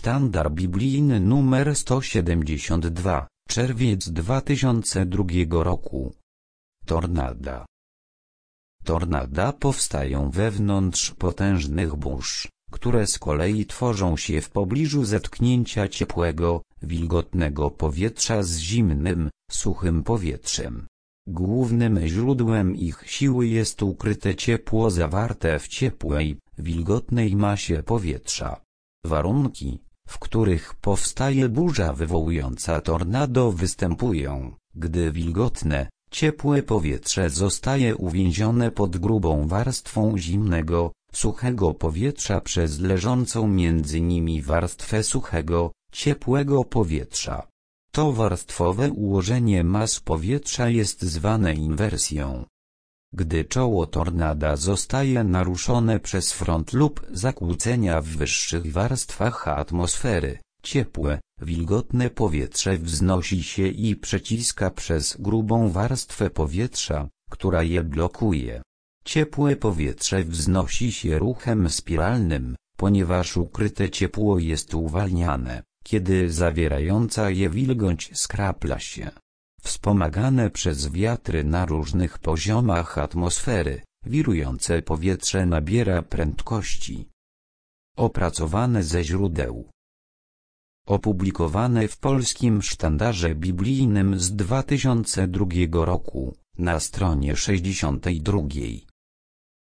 Sztandar biblijny numer 172, czerwiec 2002 roku. Tornada. Tornada powstają wewnątrz potężnych burz, które z kolei tworzą się w pobliżu zetknięcia ciepłego, wilgotnego powietrza z zimnym, suchym powietrzem. Głównym źródłem ich siły jest ukryte ciepło zawarte w ciepłej, wilgotnej masie powietrza. Warunki, w których powstaje burza wywołująca tornado, występują, gdy wilgotne, ciepłe powietrze zostaje uwięzione pod grubą warstwą zimnego, suchego powietrza przez leżącą między nimi warstwę suchego, ciepłego powietrza. To warstwowe ułożenie mas powietrza jest zwane inwersją. Gdy czoło tornada zostaje naruszone przez front lub zakłócenia w wyższych warstwach atmosfery, ciepłe, wilgotne powietrze wznosi się i przeciska przez grubą warstwę powietrza, która je blokuje. Ciepłe powietrze wznosi się ruchem spiralnym, ponieważ ukryte ciepło jest uwalniane, kiedy zawierająca je wilgoć skrapla się. Wspomagane przez wiatry na różnych poziomach atmosfery, wirujące powietrze nabiera prędkości. Opracowane ze źródeł. Opublikowane w Polskim Sztandarze Biblijnym z 2002 roku, na stronie 62.